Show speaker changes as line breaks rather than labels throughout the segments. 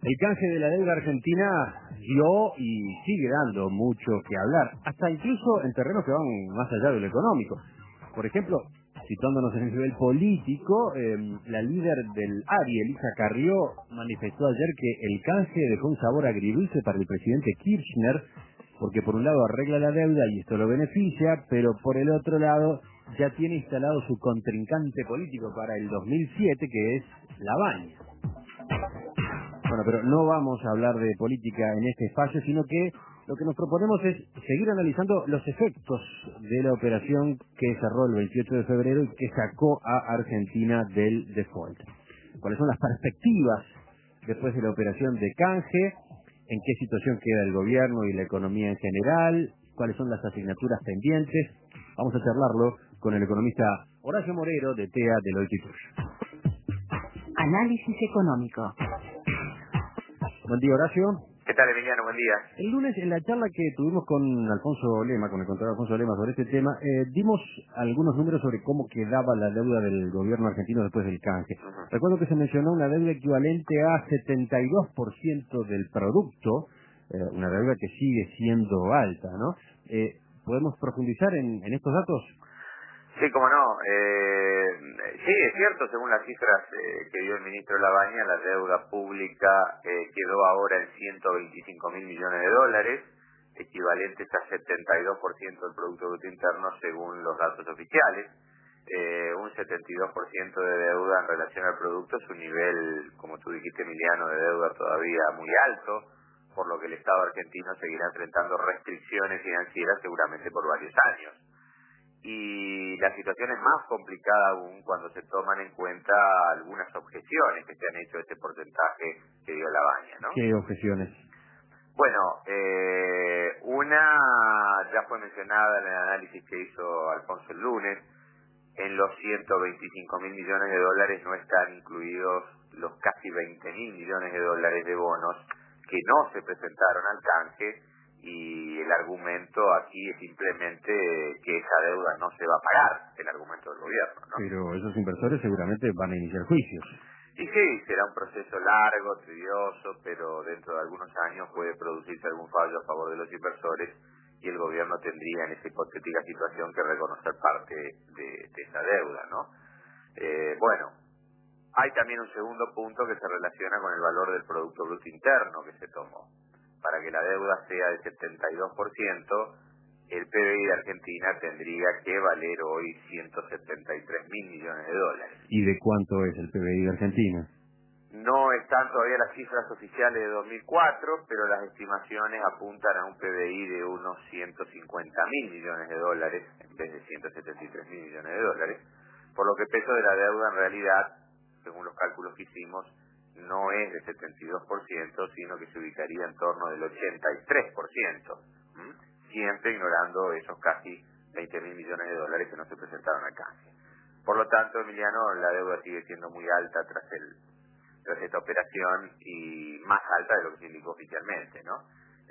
El canje de la deuda argentina dio y sigue dando mucho que hablar, hasta incluso en terrenos que van más allá de lo económico. Por ejemplo, situándonos en el nivel político, la líder del ARI, Elisa Carrió, manifestó ayer que el canje dejó un sabor agridulce para el presidente Kirchner, porque por un lado arregla la deuda y esto lo beneficia, pero por el otro lado ya tiene instalado su contrincante político para el 2007, que es Lavagna. Bueno, pero no vamos a hablar de política en este espacio, sino que lo que nos proponemos es seguir analizando los efectos de la operación que cerró el 28 de febrero y que sacó a Argentina del default. ¿Cuáles son las perspectivas después de la operación de canje? ¿En qué situación queda el gobierno y la economía en general? ¿Cuáles son las asignaturas pendientes? Vamos a charlarlo con el economista Horacio Morero de TEA Deloitte & Touche.
Análisis económico.
Buen día, Horacio.
¿Qué tal, Emiliano? Buen día.
El lunes, en la charla que tuvimos con Alfonso Lema, con el contador Alfonso Lema sobre este tema, dimos algunos números sobre cómo quedaba la deuda del gobierno argentino después del canje. Recuerdo que se mencionó una deuda equivalente a 72% del producto, una deuda que sigue siendo alta, ¿no? ¿Podemos profundizar en estos datos?
Sí, cómo no. Sí, es cierto, según las cifras que dio el ministro Lavagna, la deuda pública quedó ahora en 125.000 millones de dólares, equivalentes a 72% del Producto Bruto Interno según los datos oficiales. Un 72% de deuda en relación al producto es un nivel, como tú dijiste, Emiliano, de deuda todavía muy alto, por lo que el Estado argentino seguirá enfrentando restricciones financieras seguramente por varios años. Y la situación es más complicada aún cuando se toman en cuenta algunas objeciones que se han hecho a este porcentaje que dio Lavagna, ¿no?
¿Qué objeciones?
Bueno, una ya fue mencionada en el análisis que hizo Alfonso el lunes. En los 125.000 millones de dólares no están incluidos los casi 20.000 millones de dólares de bonos que no se presentaron al canje, y el argumento aquí es simplemente que esa deuda no se va a pagar, el argumento del gobierno, ¿no?
Pero esos inversores seguramente van a iniciar juicios.
Y sí, será un proceso largo, tedioso, pero dentro de algunos años puede producirse algún fallo a favor de los inversores y el gobierno tendría en esa hipotética situación que reconocer parte de esa deuda, ¿no? Bueno, hay también un segundo punto que se relaciona con el valor del Producto Bruto Interno que se tomó. Para que la deuda sea del 72%, el PBI de Argentina tendría que valer hoy 173.000 millones de dólares.
¿Y de cuánto es el PBI de Argentina?
No están todavía las cifras oficiales de 2004, pero las estimaciones apuntan a un PBI de unos 150.000 millones de dólares en vez de 173.000 millones de dólares, por lo que el peso de la deuda en realidad, según los cálculos que hicimos, no es de 72%, sino que se ubicaría en torno del 83%, siempre ignorando esos casi 20.000 millones de dólares que no se presentaron al canje. Por lo tanto, Emiliano, la deuda sigue siendo muy alta tras esta operación y más alta de lo que se indicó oficialmente, ¿no?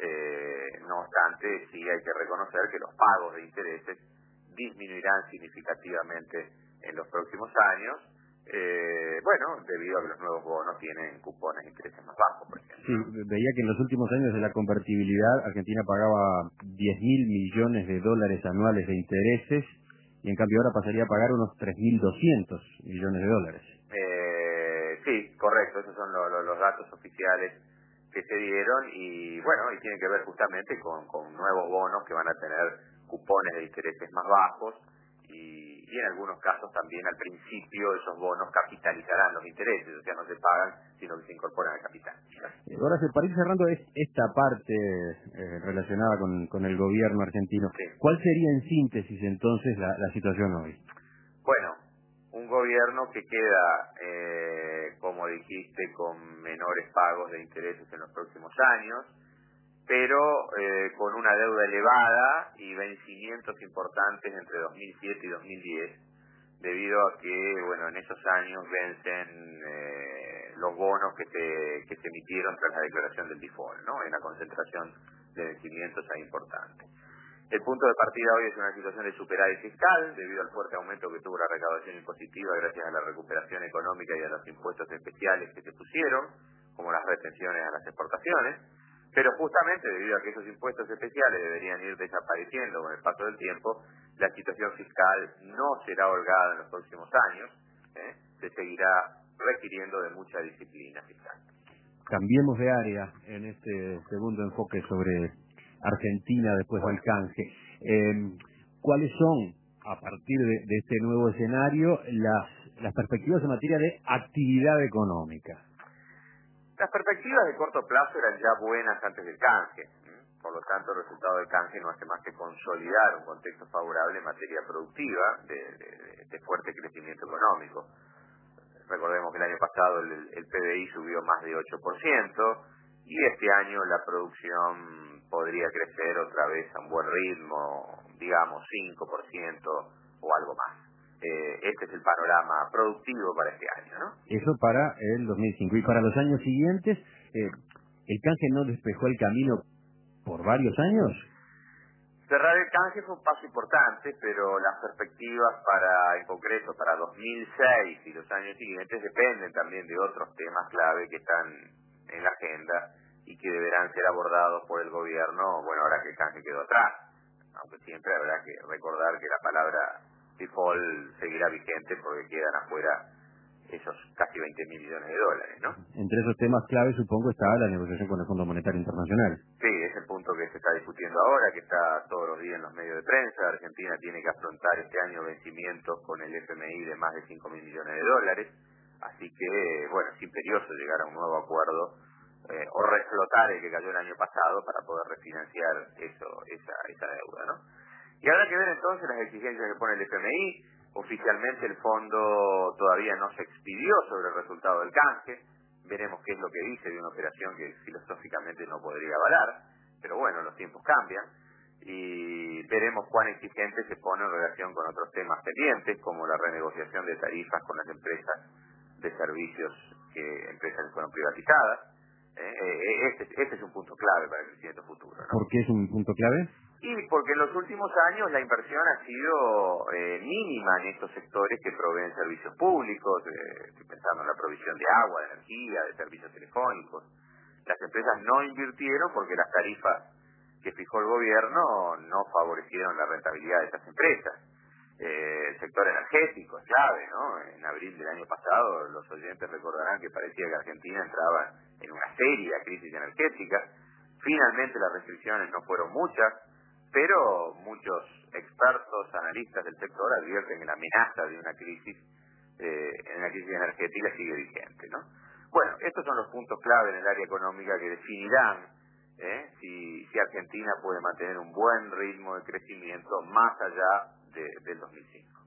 No obstante, sí hay que reconocer que los pagos de intereses disminuirán significativamente en los próximos años, bueno, debido a que los nuevos bonos tienen cupones de intereses más bajos, por ejemplo.
Sí, veía que en los últimos años de la convertibilidad Argentina pagaba 10.000 millones de dólares anuales de intereses y en cambio ahora pasaría a pagar unos 3.200 millones de dólares.
Sí, correcto, esos son los datos oficiales que se dieron y bueno, y tiene que ver justamente con nuevos bonos que van a tener cupones de intereses más bajos y en algunos casos también al principio esos bonos capitalizarán los intereses, o sea, no se pagan, sino que se incorporan al capital.
Ahora, para ir cerrando esta parte relacionada con el gobierno argentino,
Sí.
¿Cuál sería en síntesis entonces la situación hoy?
Bueno, un gobierno que queda, como dijiste, con menores pagos de intereses en los próximos años, pero con una deuda elevada y vencimientos importantes entre 2007 y 2010, debido a que, bueno, en esos años vencen los bonos que se emitieron tras la declaración del default, ¿no? Hay una concentración de vencimientos ahí importante. El punto de partida hoy es una situación de superávit fiscal, debido al fuerte aumento que tuvo la recaudación impositiva gracias a la recuperación económica y a los impuestos especiales que se pusieron, como las retenciones a las exportaciones, pero justamente debido a que esos impuestos especiales deberían ir desapareciendo con el paso del tiempo, la situación fiscal no será holgada en los próximos años, se seguirá requiriendo de mucha disciplina fiscal.
Cambiemos de área en este segundo enfoque sobre Argentina después del canje. ¿Cuáles son, a partir de este nuevo escenario, las perspectivas en materia de actividad económica?
Las perspectivas de corto plazo eran ya buenas antes del canje. Por lo tanto, el resultado del canje no hace más que consolidar un contexto favorable en materia productiva de fuerte crecimiento económico. Recordemos que el año pasado el PBI subió más de 8% y este año la producción podría crecer otra vez a un buen ritmo, digamos 5% o algo más. Este es el panorama productivo para este año, ¿no?
Eso para el 2005. Y para los años siguientes, ¿el canje no despejó el camino por varios años?
Cerrar el canje fue un paso importante, pero las perspectivas en concreto para 2006 y los años siguientes dependen también de otros temas clave que están en la agenda y que deberán ser abordados por el gobierno, bueno, ahora que el canje quedó atrás. Aunque siempre habrá que recordar que la palabra default seguirá vigente porque quedan afuera esos casi 20.000 millones de dólares, ¿no?
Entre esos temas clave, supongo, está la negociación con el Fondo Monetario Internacional.
Sí, es el punto que se está discutiendo ahora, que está todos los días en los medios de prensa. Argentina tiene que afrontar este año vencimientos con el FMI de más de 5.000 millones de dólares. Así que, bueno, es imperioso llegar a un nuevo acuerdo o reflotar el que cayó el año pasado para poder refinanciar esa deuda, ¿no? Y habrá que ver entonces las exigencias que pone el FMI. Oficialmente el fondo todavía no se expidió sobre el resultado del canje. Veremos qué es lo que dice de una operación que filosóficamente no podría avalar. Pero bueno, los tiempos cambian. Y veremos cuán exigente se pone en relación con otros temas pendientes, como la renegociación de tarifas con las empresas de servicios, empresas que fueron privatizadas. Este es un punto clave para el crecimiento futuro, ¿no?
¿Por qué es un punto clave?
Y porque en los últimos años la inversión ha sido mínima en estos sectores que proveen servicios públicos, estoy pensando en la provisión de agua, de energía, de servicios telefónicos. Las empresas no invirtieron porque las tarifas que fijó el gobierno no favorecieron la rentabilidad de estas empresas. El sector energético es clave, ¿no? En abril del año pasado los oyentes recordarán que parecía que Argentina entraba en una seria crisis energética. Finalmente las restricciones no fueron muchas, pero muchos expertos, analistas del sector advierten que la amenaza de una crisis energética sigue vigente, ¿no? Bueno, estos son los puntos clave en el área económica que definirán si Argentina puede mantener un buen ritmo de crecimiento más allá del 2005.